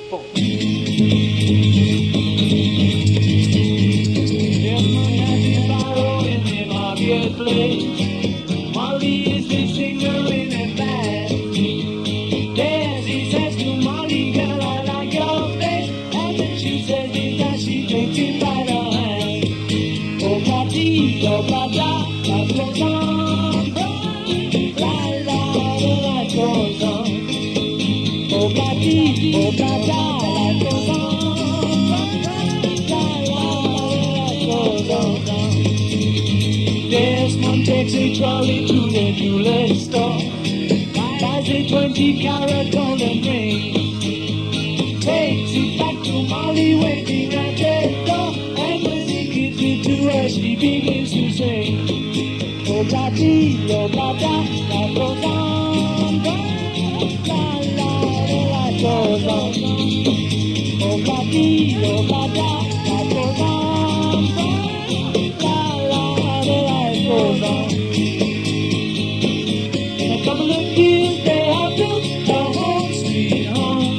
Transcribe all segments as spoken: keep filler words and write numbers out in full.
four. Molly is the singer in a band. Daisy says to Molly, girl, I like your face. And then she says it as she takes it by the hand. Oh, Patty, oh, Pata, life goes on. La, la, the life goes on. Oh, Patty, oh, Pata, life goes on. La, la, the life goes on. Desmond takes a trolley to the jewelry store, buys a twenty carat golden ring, takes it back to Molly waiting at the door, and when he gives it to her, she begins to sing. Oh, Patty, oh, Pata, life goes on. La, la, the life goes on. Oh, Patty, oh, Pata, life goes on. In a couple of years they have built the home sweet home.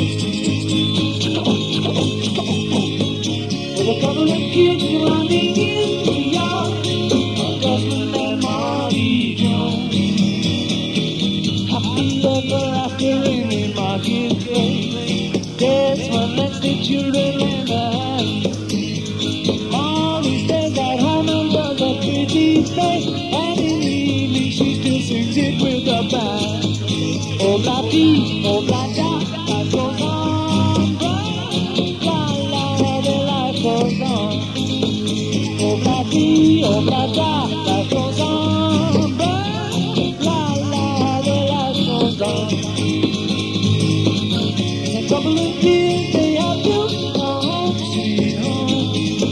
With a couple of kids running in the yard of Desmond and Molly Jones. Happy ever after in the marketplace. Desmond lets the children lend a hand. Molly stays at home and does a pretty face. Sings it with a band. Oh, Patty, oh, Pata, life goes on. La, la, the life goes on. Oh, Patty, oh, Pata, life goes on. La, la, the life goes on. In a couple of years they have built a home sweet home.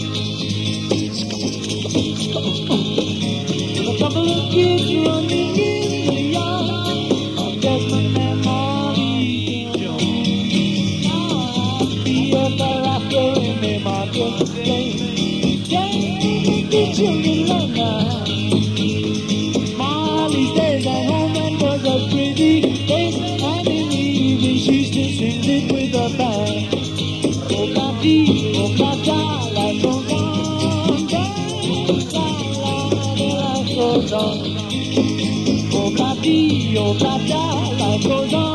With a couple of kids running in Molly stays at home and does a pretty face, and in the evening she still sings it with a band. Oh, Patty, oh, Pata, life goes on. La, la, the life goes on. Oh, Patty, oh, Pata, life goes on.